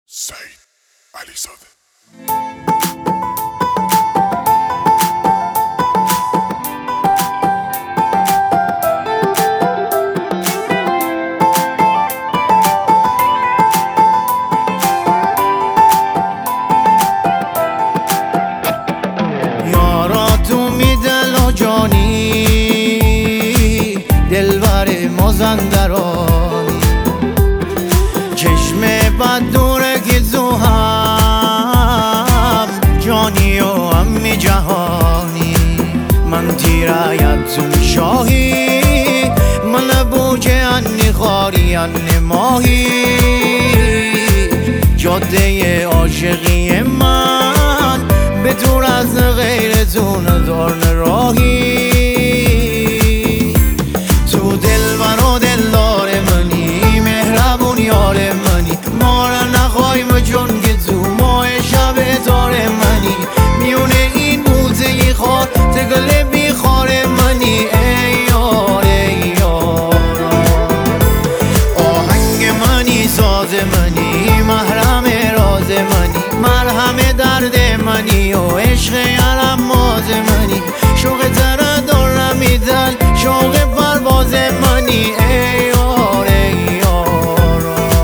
سعید علیزاده. یارا تو میدل و جانی دلبر مازندرانی چشم بد دوره که زو هم جانی و امی جهانی من تیرایت شاهی من بوجه انی خاری انی ماهی جاده عاشقی من به دور از غیر تو ندارن راهی تو دلبر و دلدار منی مهربون یار منی ما را نخوایم چون که تو ماه شب تار منی میونه این بوزه خار تگل بیخار منی ای یار ای یار آهنگ منی ساز منی محرم راز منی مرهم درد منی و عشق یارم ماز منی شوق تره دارم میدل شوق پرواز منی ای یار ای یار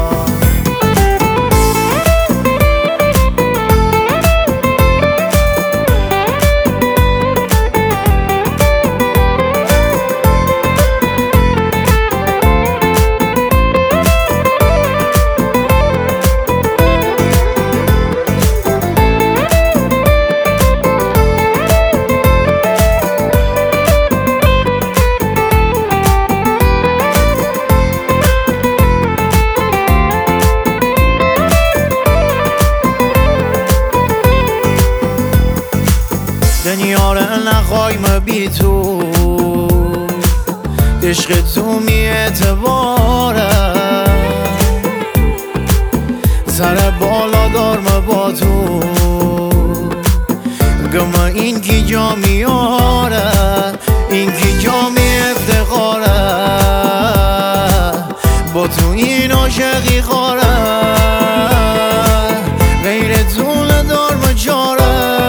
دنیا را نخوایم بی تو عشق تو می اعتباره سر بالا دارم با تو گم این کی جا میاره این کی جا می افتخاره با تو این عاشقی خواره غیر تو ندارم چاره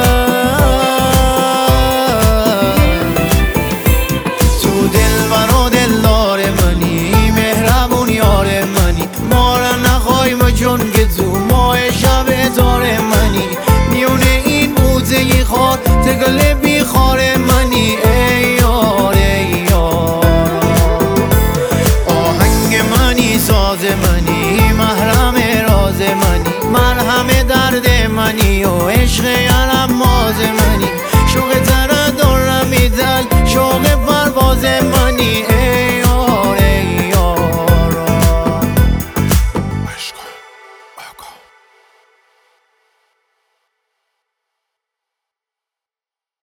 چون که تو ماه شب تار منی میونه این بوزه خار تگل بیخار منی